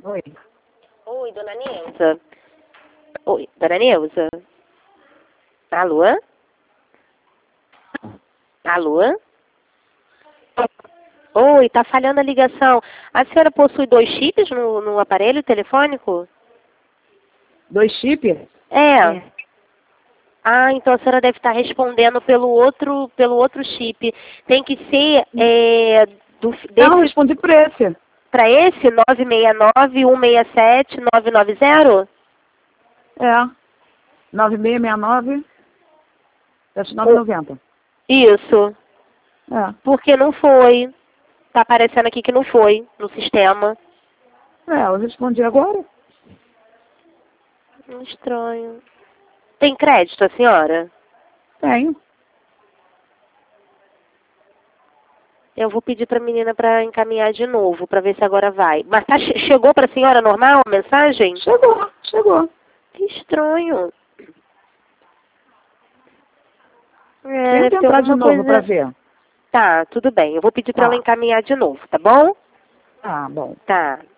Oi. Oi, dona Neuza. Oi, dona Neuza. Alô? Alô? Oi, tá falhando a ligação. A senhora possui 2 chips no aparelho telefônico? 2 chips? É. Ah, então a senhora deve estar respondendo pelo outro chip. Tem que ser Não, respondi por esse. para esse 969-167-990? É. 9669 7990. Isso. É. Porque não foi. Tá aparecendo aqui que não foi no sistema. Eu respondi agora. Estranho. Tem crédito, a senhora? Tenho. Eu vou pedir para a menina para encaminhar de novo, para ver se agora vai. Mas chegou para a senhora normal a mensagem? Chegou. Que estranho. Tenta entrar de novo para ver. Tá, tudo bem. Eu vou pedir para ela encaminhar de novo, tá bom? Ah, bom. Tá.